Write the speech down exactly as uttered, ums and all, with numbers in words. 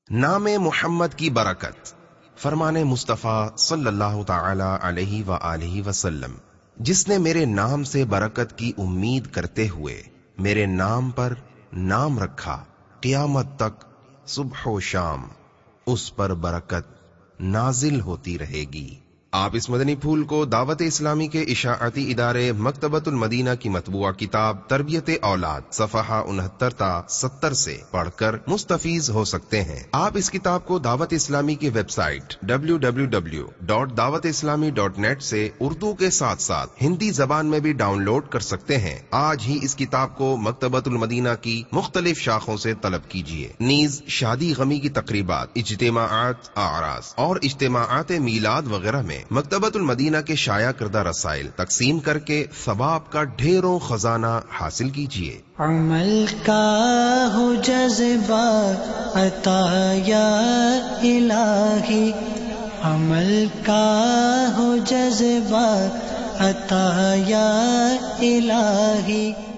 نام محمد کی برکت، فرمان مصطفیٰ صلی اللہ تعالی علیہ وآلہ وسلم، جس نے میرے نام سے برکت کی امید کرتے ہوئے میرے نام پر نام رکھا، قیامت تک صبح و شام اس پر برکت نازل ہوتی رہے گی۔ آپ اس مدنی پھول کو دعوت اسلامی کے اشاعتی ادارے مکتبۃ المدینہ کی مطبوعہ کتاب تربیت اولاد صفحہ انہتر تا ستر سے پڑھ کر مستفیض ہو سکتے ہیں۔ آپ اس کتاب کو دعوت اسلامی کی website W W W dot Dawat Islami dot net سے اردو کے ساتھ ساتھ ہندی زبان میں بھی ڈاؤن لوڈ کر سکتے ہیں۔ آج ہی اس کتاب کو مکتبۃ المدینہ کی مختلف شاخوں سے طلب کیجیے۔ نیز شادی غمی کی تقریبات، اجتماعات، اعراس اور اجتماعات میلاد وغیرہ میں مکتبۃ المدینہ کے شائع کردہ رسائل تقسیم کر کے ثواب کا ڈھیروں خزانہ حاصل کیجیے۔ عمل کا ہو جذبہ عطا یا الہی، عمل کا ہو جذبہ عطا یا الہی،